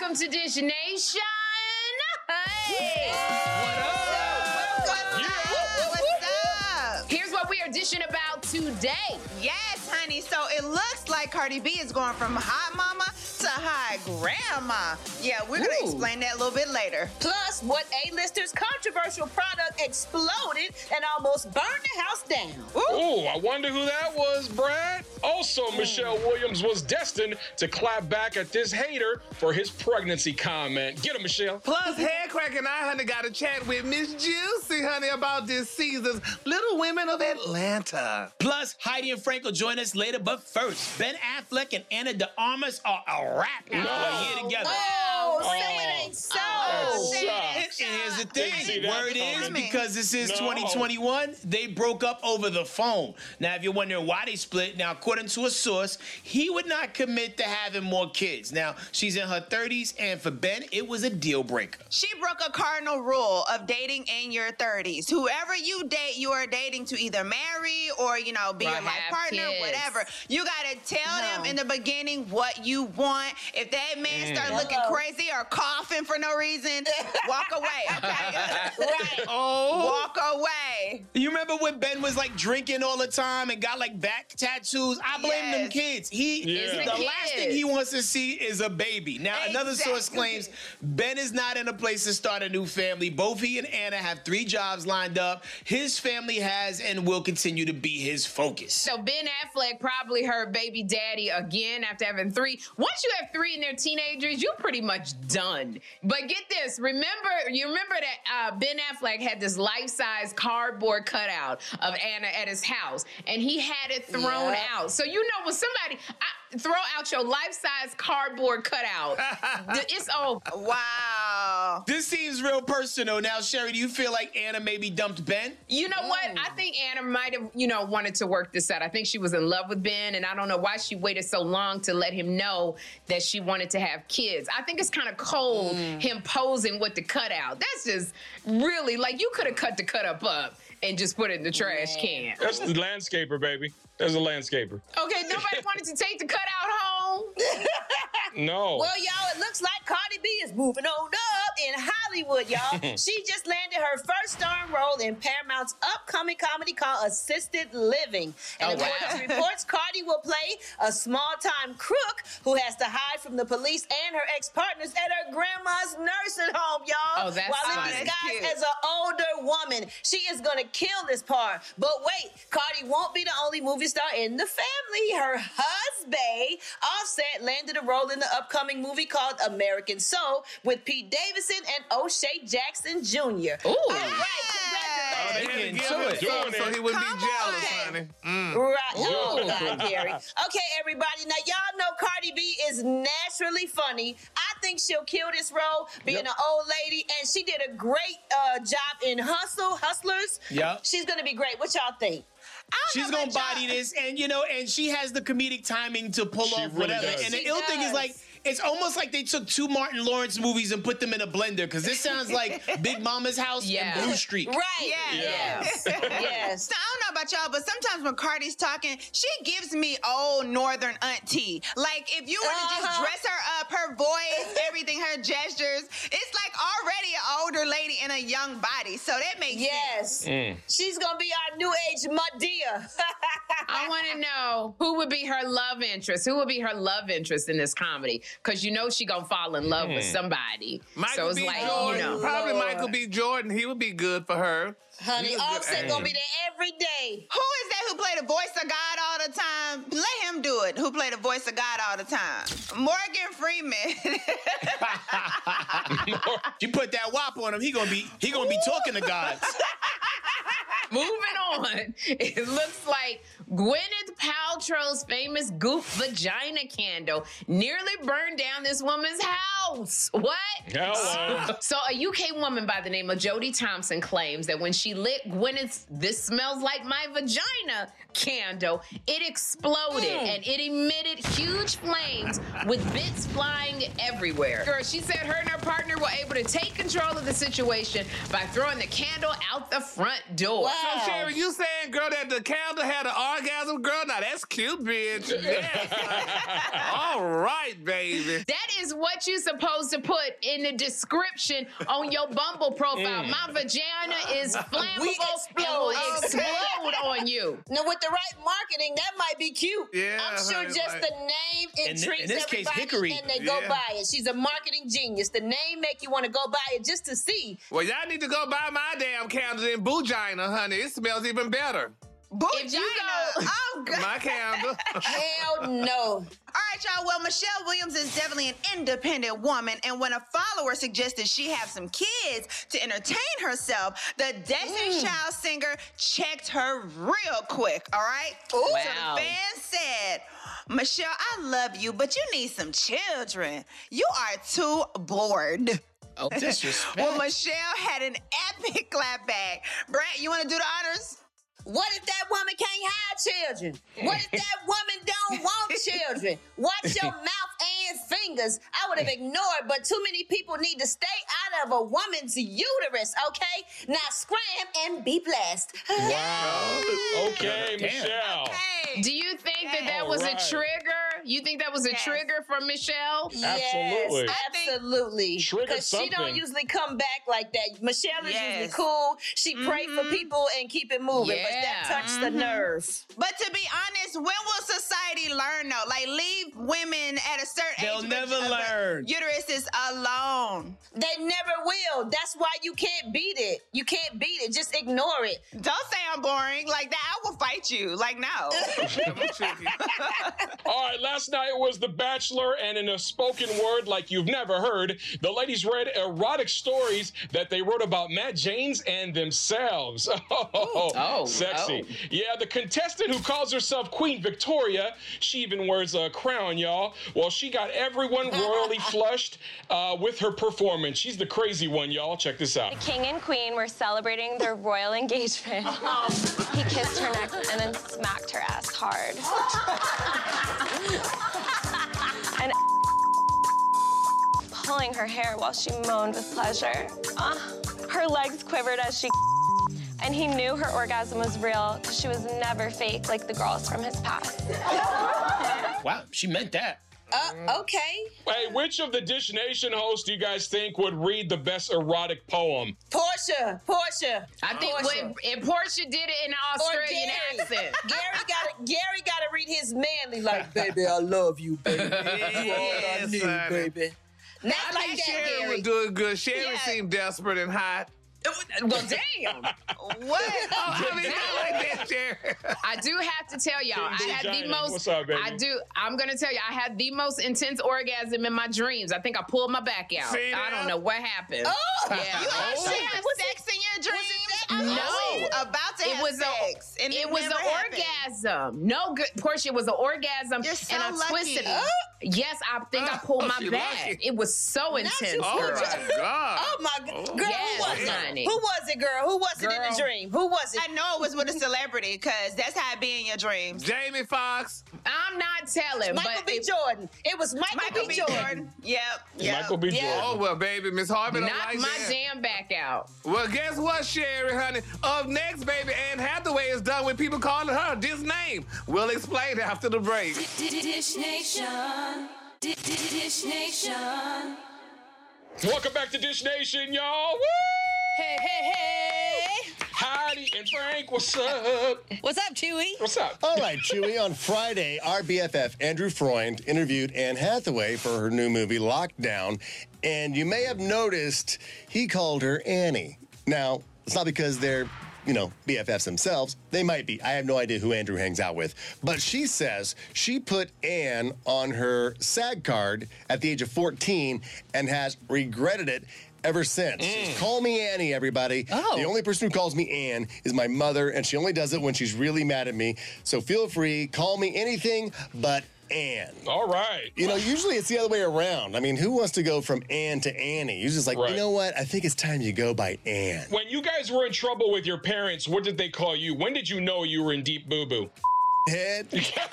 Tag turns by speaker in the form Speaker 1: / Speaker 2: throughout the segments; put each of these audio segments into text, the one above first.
Speaker 1: Welcome to Dish Nation. Hey.
Speaker 2: What's up?
Speaker 1: Here's what we are dishing about today.
Speaker 2: Yes, honey. So it looks like Cardi B is going from hot mama to hot grandma. Yeah, we're going to explain that a little bit later.
Speaker 3: Plus, what A-listers' controversial product exploded and almost burned the house down.
Speaker 4: Ooh, I wonder who that was, Brad. Also, Michelle Williams was destined to clap back at this hater for his pregnancy comment. Get him, Michelle.
Speaker 5: Plus, Head Crack and I, honey, got a chat with Miss Juicy, honey, about this season's Little Women of Atlanta.
Speaker 6: Plus, Heidi and Frank will join us later, but first, Ben Affleck and Anna de Armas are a wrap after a year together.
Speaker 3: So it ain't so.
Speaker 6: And here's the thing, word is, because this is 2021, they broke up over the phone. Now, if you're wondering why they split, now, according to a source, he would not commit to having more kids. Now, she's in her 30s, and for Ben, it was a deal breaker.
Speaker 2: She broke a cardinal rule of dating in your 30s. Whoever you date, you are dating to either marry or, be your life partner,
Speaker 1: kids.
Speaker 2: Whatever. You got to tell them in the beginning what you want. If that man start looking crazy or coughing for no reason, walk away, okay?
Speaker 3: Right.
Speaker 2: Walk away.
Speaker 6: You remember when Ben was like drinking all the time and got like back tattoos? I blame them kids. The last thing he wants to see is a baby. Now, another source claims Ben is not in a place to start a new family. Both he and Anna have 3 jobs lined up. His family has and will continue to be his focus.
Speaker 1: So Ben Affleck probably her baby daddy again after having 3. Once you have 3 and they're teenagers, you're pretty much done. But get this, you remember that Ben Affleck had this life-size cardboard cutout of Anna at his house, and he had it thrown out. So when somebody throw out your life-size cardboard cutout, it's over.
Speaker 2: Wow.
Speaker 6: This seems real personal. Now, Sherry, do you feel like Anna maybe dumped Ben?
Speaker 1: You know what? I think Anna might have, wanted to work this out. I think she was in love with Ben, and I don't know why she waited so long to let him know that she wanted to have kids. I think it's kind of cold, him posing with the cutout. That's just really, you could have cut the cutout up and just put it in the trash can.
Speaker 4: That's the landscaper, baby. There's a landscaper.
Speaker 1: Okay, nobody wanted to take the cutout home?
Speaker 4: No.
Speaker 3: Well, y'all, it looks like Cardi B is moving on up in Hollywood, y'all. She just landed her first starring role in Paramount's upcoming comedy called Assisted Living. And according to reports, Cardi will play a small-time crook who has to hide from the police and her ex-partners at her grandma's nursing home, y'all.
Speaker 1: Oh, that's
Speaker 3: While
Speaker 1: fun.
Speaker 3: in disguise as an older woman. She is going to kill this part. But wait, Cardi won't be the only movie star in the family. Her husband, Offset, landed a role in the upcoming movie called American Soul with Pete Davidson and O'Shea Jackson Jr.
Speaker 1: Ooh.
Speaker 3: All right, congratulations.
Speaker 6: They getting to it.
Speaker 5: So he wouldn't be jealous, honey.
Speaker 3: Right. Oh, God, Gary. Okay, everybody. Now, y'all know Cardi B is naturally funny. I think she'll kill this role, being an old lady, and she did a great job in Hustlers.
Speaker 6: Yep.
Speaker 3: She's going to be great. What y'all think?
Speaker 6: She's gonna body this, and and she has the comedic timing to pull off
Speaker 4: really
Speaker 6: whatever.
Speaker 4: does.
Speaker 6: And the ill thing is it's almost like they took 2 Martin Lawrence movies and put them in a blender, because this sounds like Big Mama's House and Blue Streak.
Speaker 3: Right.
Speaker 2: Yes.
Speaker 3: Yes.
Speaker 2: So I don't know about y'all, but sometimes when Cardi's talking, she gives me old Northern auntie. Like, if you want to just dress her up, her voice, everything, her gestures, it's like already an older lady in a young body. So that makes sense.
Speaker 3: She's going to be our new age Madea.
Speaker 1: I want to know who would be her love interest. Who would be her love interest in this comedy? Because she gonna fall in love with somebody.
Speaker 5: Michael B. Jordan. Probably Michael B. Jordan. He would be good for her.
Speaker 3: Honey, Offset gonna be there every day.
Speaker 2: Who is that who play the voice of God all the time? Let him do it. Who play the voice of God all the time? Morgan Freeman.
Speaker 6: You put that whop on him, he gonna be talking to gods.
Speaker 1: Moving on, it looks like Gwyneth Paltrow's famous Goop vagina candle nearly burned down this woman's house. What?
Speaker 4: Hello.
Speaker 1: So a UK woman by the name of Jodie Thompson claims that when she lit Gwyneth's "This Smells Like My Vagina" candle, it exploded and it emitted huge flames with bits flying everywhere. Girl, she said her and her partner were able to take control of the situation by throwing the candle out the front door.
Speaker 3: Wow.
Speaker 5: So, Sherry, you saying, girl, that the candle had an orgasm, girl? Now, that's cute, bitch. Yeah. All right, baby.
Speaker 1: That is what you're supposed to put in the description on your Bumble profile. My vagina is flammable and will explode on you.
Speaker 3: Now, with the right marketing, that might be cute.
Speaker 5: Yeah,
Speaker 3: I'm sure
Speaker 5: honey,
Speaker 3: just
Speaker 5: like-
Speaker 3: the name intrigues
Speaker 6: in this case,
Speaker 3: everybody,
Speaker 6: Hickory.
Speaker 3: and they go buy it. She's a marketing genius. The name make you want to go buy it just to see.
Speaker 5: Well, y'all need to go buy my damn candle in Boogina, honey. It smells even better.
Speaker 1: If you go,
Speaker 2: Oh, God.
Speaker 5: My candle.
Speaker 3: Hell no.
Speaker 2: All right, y'all. Well, Michelle Williams is definitely an independent woman, and when a follower suggested she have some kids to entertain herself, the Destiny's Child singer checked her real quick. All right. So
Speaker 1: Wow.
Speaker 2: the fan said, "Michelle, I love you, but you need some children. You are too bored."
Speaker 6: Oh, disrespect.
Speaker 2: Well, Michelle had an epic clapback. Brent, you want to do the honors?
Speaker 3: What if that woman can't have children? What if that woman don't want children? Watch your mouth and fingers. I would have ignored, but too many people need to stay out of a woman's uterus, okay? Now scram and be blessed.
Speaker 4: Wow. Okay,
Speaker 6: Damn.
Speaker 4: Michelle.
Speaker 2: Hey.
Speaker 1: do you think that was
Speaker 4: Alright.
Speaker 1: a trigger? You think that was a
Speaker 2: Yes.
Speaker 1: trigger for Michelle?
Speaker 4: Absolutely.
Speaker 3: Yes, absolutely.
Speaker 4: Triggered
Speaker 3: Because she don't
Speaker 4: something.
Speaker 3: usually come back like that. Michelle is usually
Speaker 2: Yes.
Speaker 3: cool. She pray for people and keep it moving, but that
Speaker 1: Yeah.
Speaker 3: touched the nerve.
Speaker 2: But to be honest, when will society learn though? Like, leave women at a certain
Speaker 6: They'll
Speaker 2: age.
Speaker 6: never learn.
Speaker 2: Uteruses alone.
Speaker 3: They never will. That's why you can't beat it. You can't beat it. Just ignore it.
Speaker 2: Don't say I'm boring. Like that, I will fight you. Like, no.
Speaker 4: All right, last night was The Bachelor, and in a spoken word like you've never heard, the ladies read erotic stories that they wrote about Matt James and themselves. Sexy.
Speaker 1: oh.
Speaker 4: Yeah, the contestant who calls herself Queen Victoria, she even wears a crown, y'all. Well, she got everyone royally flushed with her performance. She's the crazy one, y'all. Check this out.
Speaker 7: The king and queen were celebrating their royal engagement. He kissed her neck and then smacked her ass hard. And pulling her hair while she moaned with pleasure. Her legs quivered as she and he knew her orgasm was real because she was never fake like the girls from his past.
Speaker 6: Wow, she meant that.
Speaker 3: Okay.
Speaker 4: Hey, which of the Dish Nation hosts do you guys think would read the best erotic poem?
Speaker 3: Portia.
Speaker 1: I think if Portia did it in an Australian accent.
Speaker 3: Gary got to read his manly like, baby, I love you, baby. You all I
Speaker 5: Yes,
Speaker 3: need,
Speaker 5: honey.
Speaker 3: baby. Not
Speaker 5: I
Speaker 3: like
Speaker 5: think
Speaker 3: that,
Speaker 5: Sherry
Speaker 3: Gary.
Speaker 5: was doing good. Sherry
Speaker 2: Yeah.
Speaker 5: seemed desperate and hot.
Speaker 1: Well, damn.
Speaker 2: What?
Speaker 5: I mean, not like that, Sherry.
Speaker 1: I do have to tell y'all, I
Speaker 4: King
Speaker 1: had the
Speaker 4: Vagina.
Speaker 1: most.
Speaker 4: What's up, baby?
Speaker 1: I'm gonna tell you, I had the most intense orgasm in my dreams. I think I pulled my back out.
Speaker 5: See
Speaker 1: I
Speaker 5: that?
Speaker 1: don't know what happened.
Speaker 3: Oh,
Speaker 1: yeah.
Speaker 2: You actually have sex in your dreams? I'm
Speaker 1: No.
Speaker 2: always about to
Speaker 1: It
Speaker 2: have
Speaker 1: was
Speaker 2: sex. And
Speaker 1: it was
Speaker 2: never
Speaker 1: an
Speaker 2: happened.
Speaker 1: orgasm. No good, Portia. It was an orgasm,
Speaker 2: You're so
Speaker 1: and I
Speaker 2: lucky.
Speaker 1: twisted it. Yes, I think I pulled my
Speaker 5: she
Speaker 1: back.
Speaker 5: lucky.
Speaker 1: It was so intense,
Speaker 3: you
Speaker 5: Oh,
Speaker 1: girl.
Speaker 5: my God.
Speaker 3: Oh, my God. Girl,
Speaker 1: Yes,
Speaker 3: who was it?
Speaker 1: honey.
Speaker 3: Who was it, girl? Who was it in
Speaker 1: Girl.
Speaker 3: the dream? Who was it?
Speaker 2: I know it was with a celebrity because that's how it be in your dreams.
Speaker 5: Jamie Foxx.
Speaker 1: I'm not telling,
Speaker 3: Michael
Speaker 1: but
Speaker 3: B.
Speaker 1: it-
Speaker 3: Jordan. It was Michael
Speaker 2: Michael
Speaker 3: B.
Speaker 2: B.
Speaker 3: Jordan.
Speaker 2: Jordan. Yep.
Speaker 4: Michael B.
Speaker 3: Yeah.
Speaker 4: Jordan.
Speaker 5: Oh, well, baby, Miss Harvey don't
Speaker 1: knocked
Speaker 5: like
Speaker 1: my
Speaker 5: that.
Speaker 1: damn back out.
Speaker 5: Well, guess what, Sherry, honey? Up next, baby, Anne Hathaway is done with people calling her this name. We'll explain after the break.
Speaker 8: Dish Nation. Dish Nation.
Speaker 4: Welcome back to Dish Nation, y'all. Woo!
Speaker 9: Hey, hey, hey.
Speaker 4: Heidi and Frank, what's up?
Speaker 9: What's up, Chewy?
Speaker 4: What's up?
Speaker 10: All right, Chewy. On Friday, our BFF, Andrew Freund, interviewed Anne Hathaway for her new movie, Lockdown. And you may have noticed he called her Annie. Now, it's not because they're, BFFs themselves. They might be. I have no idea who Andrew hangs out with. But she says she put Anne on her SAG card at the age of 14 and has regretted it ever since. Call me Annie, everybody.
Speaker 9: Oh.
Speaker 10: The only person who calls me Anne is my mother, and she only does it when she's really mad at me. So feel free, call me anything but Anne.
Speaker 4: All right.
Speaker 10: Usually it's the other way around. I mean, who wants to go from Anne to Annie? You're just like,
Speaker 4: Right.
Speaker 10: you know what? I think it's time you go by Anne.
Speaker 4: When you guys were in trouble with your parents, what did they call you? When did you know you were in deep boo-boo?
Speaker 10: Head.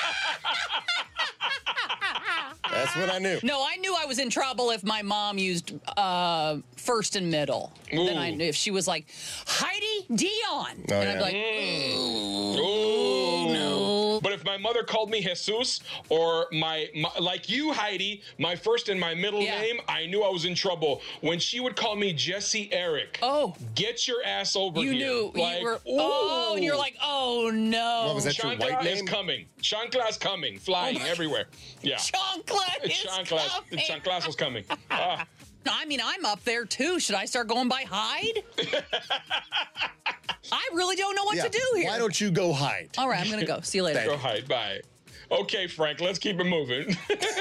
Speaker 10: That's what I knew.
Speaker 9: No, I knew I was in trouble if my mom used first and middle. Then I knew if she was like, Heidi Dion.
Speaker 10: Oh,
Speaker 9: and I'd be
Speaker 10: yeah.
Speaker 9: like,
Speaker 4: Ooh.
Speaker 9: no.
Speaker 4: But if my mother called me Jesus or my like you, Heidi, my first and my middle name, I knew I was in trouble. When she would call me Jesse Eric, get your ass over here.
Speaker 9: You knew
Speaker 4: like,
Speaker 9: you were. Oh, and you're like, oh no.
Speaker 10: What was that? Your white name?
Speaker 4: Is coming. Chancla's coming, flying everywhere. Yeah.
Speaker 9: Chancla is coming.
Speaker 4: Chancla's was coming.
Speaker 9: I mean, I'm up there too. Should I start going by Hyde? I really don't know what to do here.
Speaker 10: Why don't you go hide?
Speaker 9: All right, I'm going to go. See you later.
Speaker 4: Go hide. Bye. Okay, Frank, let's keep it moving.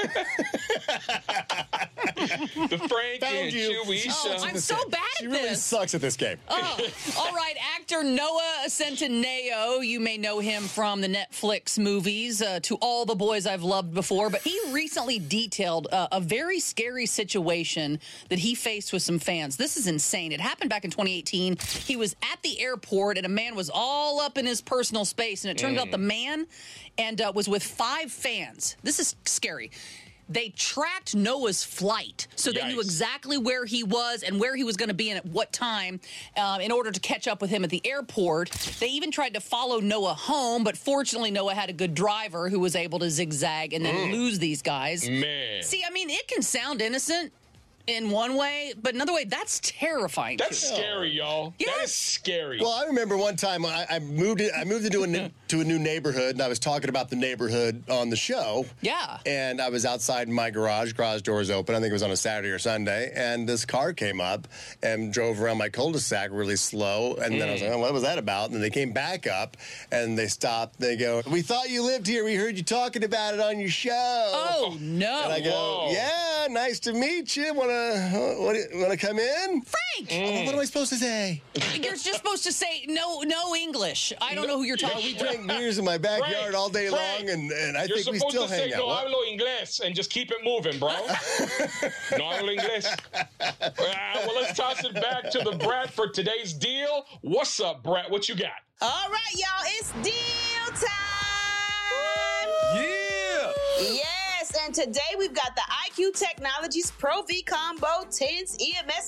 Speaker 4: The Frank and Chewy show.
Speaker 9: I'm so bad at this.
Speaker 10: She really sucks at this game.
Speaker 9: Oh. All right, actor Noah Centineo. You may know him from the Netflix movies, To All the Boys I've Loved Before, but he recently detailed a very scary situation that he faced with some fans. This is insane. It happened back in 2018. He was at the airport, and a man was all up in his personal space, and it turned out the man was with 5 fans. This is scary. They tracked Noah's flight, so they knew exactly where he was and where he was going to be and at what time in order to catch up with him at the airport. They even tried to follow Noah home, but fortunately Noah had a good driver who was able to zigzag and then lose these guys.
Speaker 4: Man.
Speaker 9: See, I mean, it can sound innocent in one way, but another way, that's terrifying.
Speaker 4: That's scary, y'all.
Speaker 9: Yes.
Speaker 4: That is scary.
Speaker 10: Well, I remember one time I moved into a new neighborhood, and I was talking about the neighborhood on the show.
Speaker 9: Yeah.
Speaker 10: And I was outside in my garage doors open. I think it was on a Saturday or Sunday, and this car came up and drove around my cul-de-sac really slow. And then I was like, oh, what was that about? And then they came back up, and they stopped. They go, we thought you lived here. We heard you talking about it on your show.
Speaker 9: Oh, no.
Speaker 10: And I go, yeah, nice to meet you. Want to come in?
Speaker 9: Frank!
Speaker 10: What am I supposed to say?
Speaker 9: You're just supposed to say no English. I don't know who you're talking
Speaker 10: We drink beers in my backyard all day long, and I think we still hang out.
Speaker 4: You're supposed to say, no hablo inglés, and just keep it moving, bro. No hablo inglés. Well, let's toss it back to the Brat for today's deal. What's up, Brat? What you got?
Speaker 3: All right, y'all, it's deal time.
Speaker 6: Yeah.
Speaker 3: Yes, and today we've got the IQ Technologies Pro V Combo Tense EMS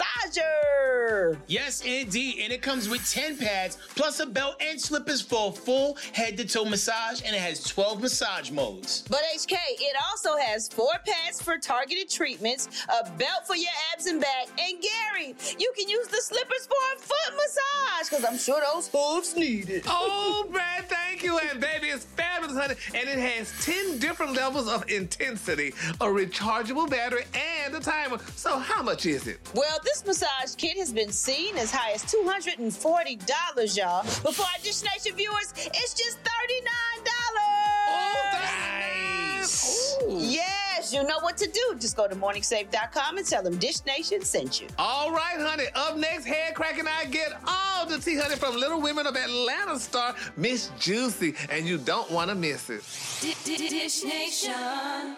Speaker 3: Massager.
Speaker 6: Yes, indeed. And it comes with 10 pads, plus a belt and slippers for a full head-to-toe massage, and it has 12 massage modes.
Speaker 3: But HK, it also has 4 pads for targeted treatments, a belt for your abs and back, and Gary, you can use the slippers for a foot massage, because I'm sure those hooves need it.
Speaker 5: Oh, Brad, thank you. And baby, it's fabulous, honey. And it has 10 different levels of intensity, a rechargeable battery, and a timer. So how much is it?
Speaker 3: Well, this massage kit has been seen as high as $240, y'all. But for our Dish Nation viewers, it's just $39.
Speaker 5: Oh, nice.
Speaker 3: Yes, you know what to do. Just go to morningsafe.com and tell them Dish Nation sent you.
Speaker 5: All right, honey. Up next, Head Cracking, I get all the tea, honey, from Little Women of Atlanta star Miss Juicy, and you don't want to miss it.
Speaker 8: Dish Nation.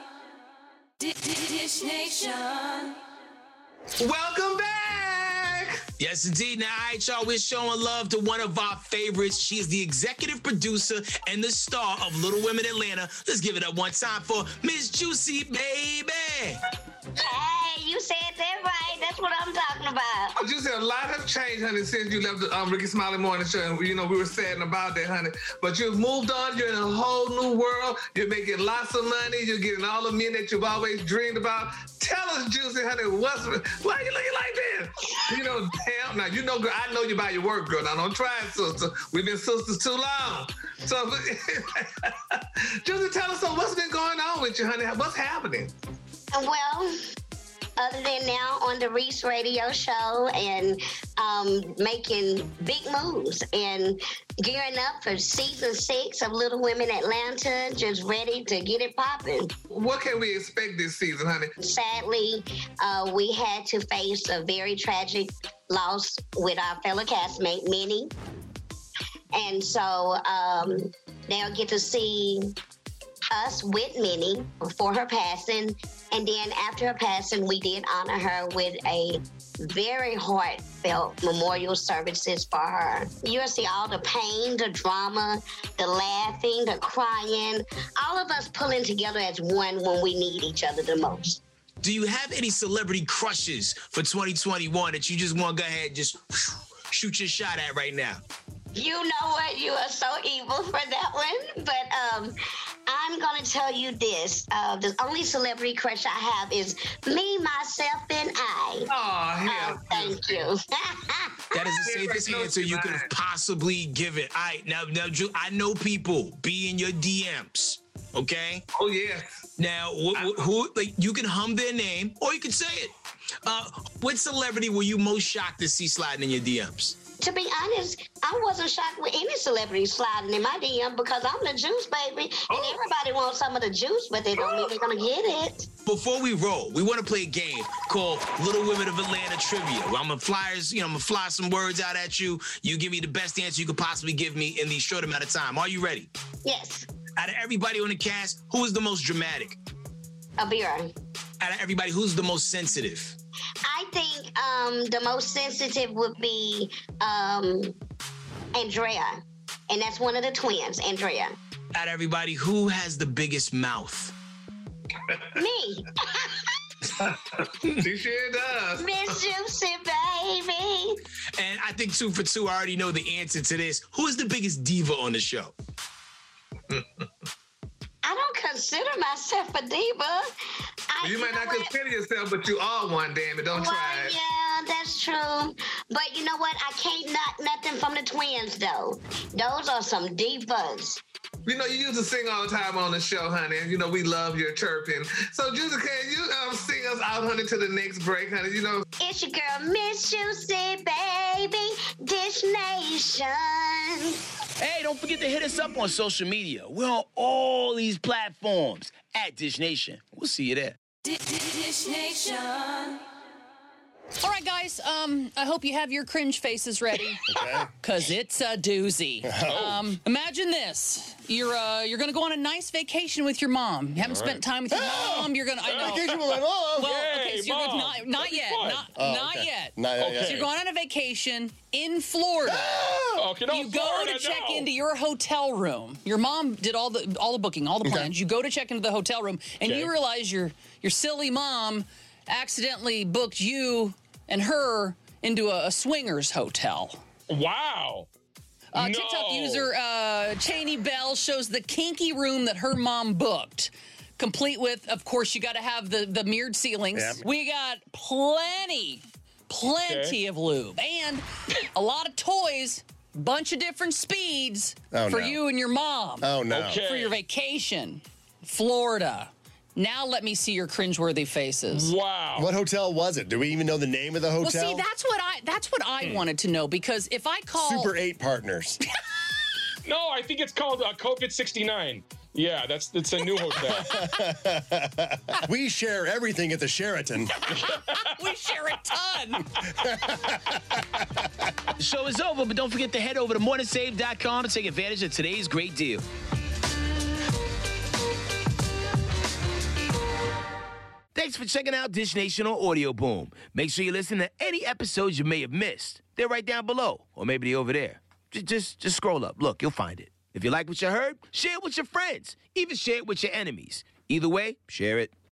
Speaker 8: Dish Nation.
Speaker 5: Welcome back.
Speaker 11: Yes, indeed. Now, all right, y'all, we're showing love to one of our favorites. She is the executive producer and the star of Little Women Atlanta. Let's give it up one time for Miss Juicy, baby.
Speaker 12: Hey, you said that right. That's what I'm talking about.
Speaker 5: Juicy, a lot has changed, honey, since you left the Ricky Smiley Morning Show. And, we were sad about that, honey. But you've moved on. You're in a whole new world. You're making lots of money. You're getting all the men that you've always dreamed about. Tell us, Juicy, honey, why are you looking like this? Damn. Now, girl, I know you by your work, girl. Now, don't try it, sister. We've been sisters too long. So, Juicy, tell us, what's been going on with you, honey? What's happening?
Speaker 12: Well, other than now on the Reese Radio Show and making big moves and gearing up for season 6 of Little Women Atlanta, just ready to get it popping.
Speaker 5: What can we expect this season, honey?
Speaker 12: Sadly, we had to face a very tragic loss with our fellow castmate, Minnie. And so they'll get to see us with Minnie for her passing. And then after her passing, we did honor her with a very heartfelt memorial services for her. You'll see all the pain, the drama, the laughing, the crying, all of us pulling together as one when we need each other the most.
Speaker 11: Do you have any celebrity crushes for 2021 that you just want to go ahead and just shoot your shot at right now?
Speaker 12: You know what? You are so evil for that one. But I'm going to tell you this. The only celebrity crush I have is me, myself, and I.
Speaker 5: Oh,
Speaker 12: thank you.
Speaker 11: That is the safest answer you could have possibly given. All right, now, Drew, I know people be in your DMs, okay?
Speaker 5: Oh, yeah.
Speaker 11: Now, who like you can hum their name or you can say it. What celebrity were you most shocked to see sliding in your DMs?
Speaker 12: To be honest, I wasn't shocked with any celebrity sliding in my DM because I'm the juice baby, and everybody wants some of the juice, but they don't mean they're gonna get it.
Speaker 11: Before we roll, we want to play a game called Little Women of Atlanta Trivia. I'm gonna fly some words out at you. You give me the best answer you could possibly give me in the short amount of time. Are you ready?
Speaker 12: Yes.
Speaker 11: Out of everybody on the cast, who is the most dramatic?
Speaker 12: Abira.
Speaker 11: Out of everybody, who's the most sensitive?
Speaker 12: I think the most sensitive would be Andrea, and that's one of the twins, Andrea.
Speaker 11: Out of everybody, who has the biggest mouth?
Speaker 12: Me.
Speaker 5: She sure does.
Speaker 12: Miss Juicy, baby.
Speaker 11: And I think 2 for 2, I already know the answer to this. Who is the biggest diva on the show?
Speaker 12: I don't consider myself a diva.
Speaker 5: You might not consider yourself, but you are one, damn it. Don't try it.
Speaker 12: Yeah, that's true. But you know what? I can't knock nothing from the twins, though. Those are some divas.
Speaker 5: You know, you used to sing all the time on the show, honey. And, you know, we love your chirping. So, Juicy, can you sing us out, honey, to the next break, honey? You know.
Speaker 12: It's your girl, Miss Juicy, baby. Dish Nation.
Speaker 13: Hey, don't forget to hit us up on social media. We're on all these platforms at Dish Nation. We'll see you there.
Speaker 8: Dish Nation.
Speaker 9: All right, guys. I hope you have your cringe faces ready.
Speaker 10: Okay.
Speaker 9: Cause it's a doozy. Imagine this: you're gonna go on a nice vacation with your mom. You haven't spent time with your mom. You're gonna. I know.
Speaker 10: Vacation with my mom.
Speaker 9: Well, okay, so you're not yet. Not yet.
Speaker 10: Okay.
Speaker 9: So you're going on a vacation in Florida. You go to check into your hotel room. Your mom did all the booking, all the plans. You go to check into the hotel room, and you realize your silly mom accidentally booked you and her into a swingers hotel.
Speaker 4: Wow.
Speaker 9: TikTok user Cheney Bell shows the kinky room that her mom booked, complete with, of course, you got to have the mirrored ceilings. Yep. We got plenty of lube and a lot of toys, bunch of different speeds for you and your mom.
Speaker 10: Oh, no.
Speaker 9: For your vacation, Florida. Now let me see your cringeworthy faces.
Speaker 4: Wow.
Speaker 10: What hotel was it? Do we even know the name of the hotel?
Speaker 9: Well, see, that's what I wanted to know, because if I call
Speaker 10: Super 8 Partners.
Speaker 4: No, I think it's called COVID 69. Yeah, it's a new hotel.
Speaker 10: We share everything at the Sheraton.
Speaker 9: We share a ton.
Speaker 13: The show is over, but don't forget to head over to morningsave.com to take advantage of today's great deal. Thanks for checking out Dish Nation on Audio Boom. Make sure you listen to any episodes you may have missed. They're right down below, or maybe they're over there. Just scroll up. Look, you'll find it. If you like what you heard, share it with your friends. Even share it with your enemies. Either way, share it.